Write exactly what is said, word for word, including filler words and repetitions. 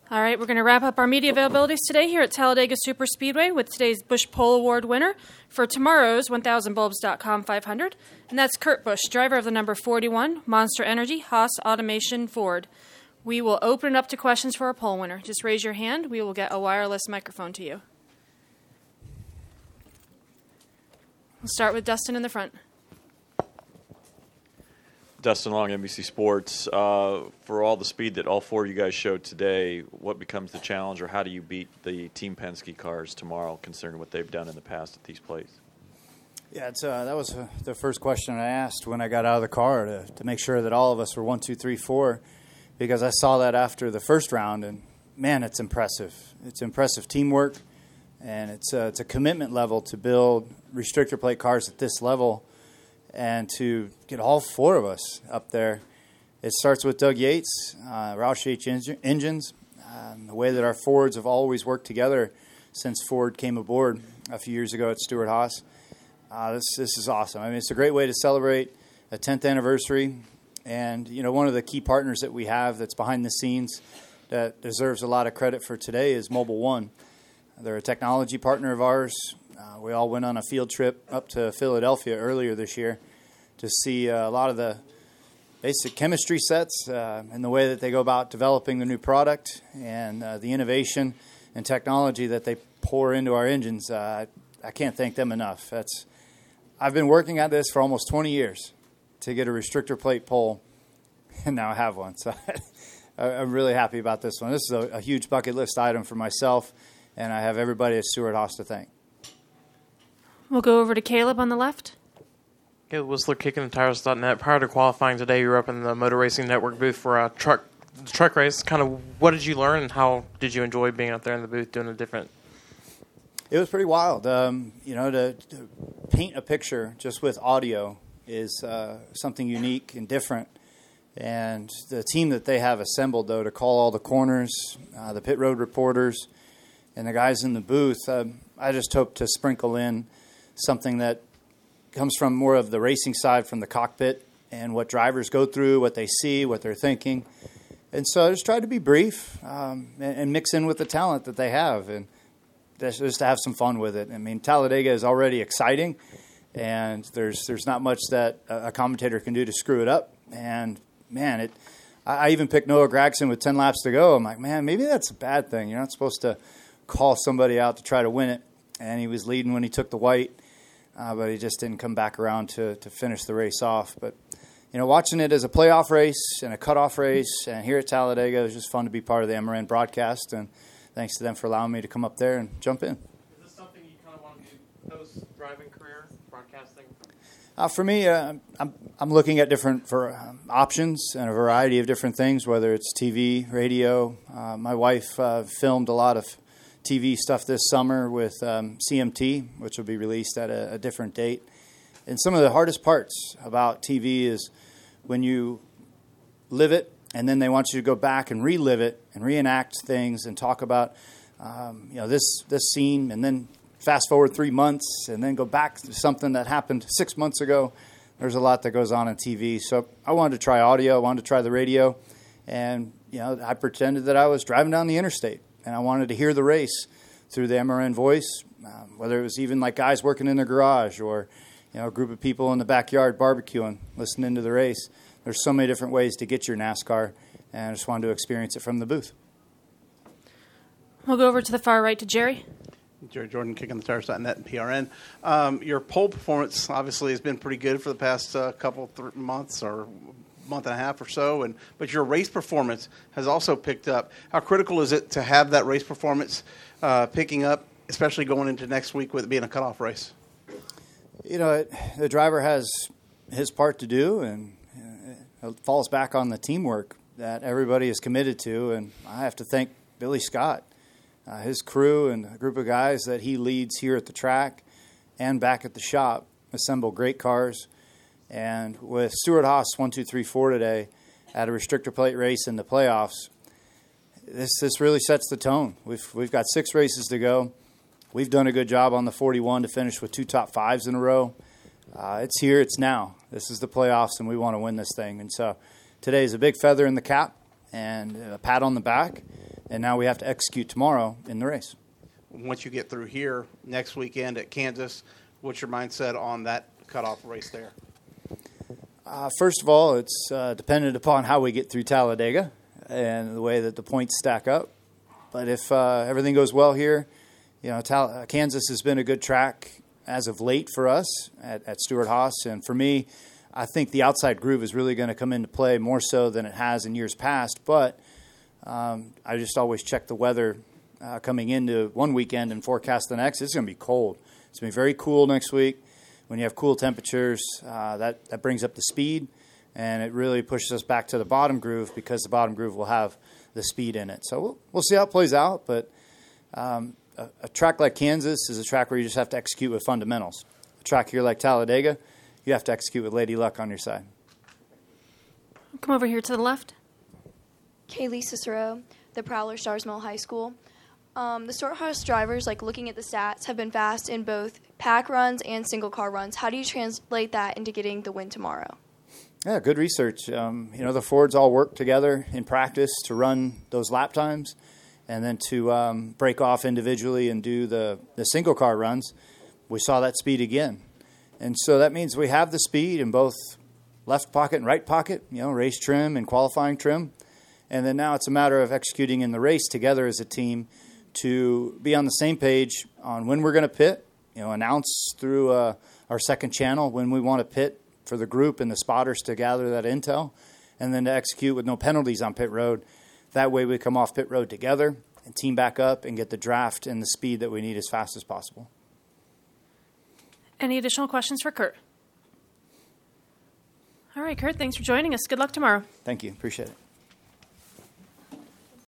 All right, we're going to wrap up our media availabilities today here at Talladega Super Speedway with today's Busch Pole Award winner for tomorrow's one thousand bulbs dot com five hundred, and that's Kurt Busch, driver of the number forty-one, Monster Energy, Haas Automation Ford. We will open it up to questions for our pole winner. Just raise your hand. We will get a wireless microphone to you. We'll start with Dustin in the front. Dustin Long, N B C Sports. Uh, for all the speed that all four of you guys showed today, what becomes the challenge, or how do you beat the Team Penske cars tomorrow, considering what they've done in the past at these places? Yeah, it's, uh, that was uh, the first question I asked when I got out of the car to, to make sure that all of us were one, two, three, four, because I saw that after the first round, and man, it's impressive. It's impressive teamwork, and it's uh, it's a commitment level to build restrictor plate cars at this level. And to get all four of us up there, it starts with Doug Yates, uh, Roush H Engines, um, the way that our Fords have always worked together since Ford came aboard a few years ago at Stewart-Haas. Uh, this this is awesome. I mean, it's a great way to celebrate a tenth anniversary. And, you know, one of the key partners that we have that's behind the scenes that deserves a lot of credit for today is Mobil One. They're a technology partner of ours. Uh, we all went on a field trip up to Philadelphia earlier this year to see uh, a lot of the basic chemistry sets uh, and the way that they go about developing the new product and uh, the innovation and technology that they pour into our engines. Uh, I can't thank them enough. That's I've been working at this for almost twenty years to get a restrictor plate pole, and now I have one. So I'm really happy about this one. This is a, a huge bucket list item for myself, and I have everybody at Stewart-Haas to thank. We'll go over to Caleb on the left. Caleb Whistler, kicking the tires dot net. Prior to qualifying today, you were up in the Motor Racing Network booth for a truck truck race. Kind of what did you learn, and how did you enjoy being out there in the booth doing a different? It was pretty wild. Um, you know, to, to paint a picture just with audio is uh, something unique and different. And the team that they have assembled, though, to call all the corners, uh, the pit road reporters, and the guys in the booth, uh, I just hope to sprinkle in something that comes from more of the racing side, from the cockpit, and what drivers go through, what they see, what they're thinking. And so I just tried to be brief um, and, and mix in with the talent that they have, and just, just to have some fun with it. I mean, Talladega is already exciting, and there's there's not much that a commentator can do to screw it up. And, man, it. I, I even picked Noah Gragson with ten laps to go. I'm like, man, maybe that's a bad thing. You're not supposed to call somebody out to try to win it. And he was leading when he took the white. Uh, but he just didn't come back around to, to finish the race off. But, you know, watching it as a playoff race and a cutoff race, and here at Talladega, it was just fun to be part of the M R N broadcast. And thanks to them for allowing me to come up there and jump in. Is this something you kind of want to do post-driving career, broadcasting? Uh, for me, uh, I'm I'm looking at different for, um, options and a variety of different things, whether it's T V, radio. Uh, my wife uh, filmed a lot of T V stuff this summer with um, C M T, which will be released at a, a different date. And some of the hardest parts about T V is when you live it, and then they want you to go back and relive it and reenact things and talk about um, you know this this scene, and then fast forward three months and then go back to something that happened six months ago. There's a lot that goes on in T V. So I wanted to try audio. I wanted to try the radio. And you know, I pretended that I was driving down the interstate. And I wanted to hear the race through the M R N voice, um, whether it was even like guys working in their garage or, you know, a group of people in the backyard barbecuing, listening to the race. There's so many different ways to get your NASCAR, and I just wanted to experience it from the booth. We'll go over to the far right to Jerry. Jerry Jordan, kicking the tires dot net and P R N. Um, your pole performance obviously has been pretty good for the past uh, couple th- months or month and a half or so, and but your race performance has also picked up. How critical is it to have that race performance uh, picking up, especially going into next week with it being a cutoff race? You know, it, the driver has his part to do, and it falls back on the teamwork that everybody is committed to, and I have to thank Billy Scott, uh, his crew, and a group of guys that he leads here at the track and back at the shop, assemble great cars. And with Stewart-Haas one two three four today at a restrictor plate race in the playoffs, this this really sets the tone. We've we've got six races to go. We've done a good job on the forty-one to finish with two top fives in a row. Uh, it's here, it's now. This is the playoffs, and we want to win this thing. And so today is a big feather in the cap and a pat on the back and now we have to execute tomorrow in the race. Once you get through here next weekend at Kansas, what's your mindset on that cutoff race there? Uh, first of all, it's uh, dependent upon how we get through Talladega and the way that the points stack up. But if uh, everything goes well here, you know, Tal- uh, Kansas has been a good track as of late for us at, at Stewart-Haas. And for me, I think the outside groove is really going to come into play more so than it has in years past. But um, I just always check the weather uh, coming into one weekend and forecast the next. It's going to be cold. It's going to be very cool next week. When you have cool temperatures, uh, that, that brings up the speed, and it really pushes us back to the bottom groove because the bottom groove will have the speed in it. So we'll, we'll see how it plays out, but um, a, a track like Kansas is a track where you just have to execute with fundamentals. A track here like Talladega, you have to execute with Lady Luck on your side. Come over here to the left. Kaylee Cicero, the Prowler Stars Mill High School. Um, the Stewart-Haas drivers, like looking at the stats, have been fast in both pack runs and single car runs. How do you translate that into getting the win tomorrow? Yeah, good research. Um, you know, the Fords all work together in practice to run those lap times and then to um, break off individually and do the, the single car runs. We saw that speed again. And so that means we have the speed in both left pocket and right pocket, you know, race trim and qualifying trim. And then now it's a matter of executing in the race together as a team to be on the same page on when we're going to pit, you know, announce through uh, our second channel when we want to pit for the group and the spotters to gather that intel, and then to execute with no penalties on pit road. That way we come off pit road together and team back up and get the draft and the speed that we need as fast as possible. Any additional questions for Kurt? All right, Kurt, thanks for joining us. Good luck tomorrow. Thank you. Appreciate it.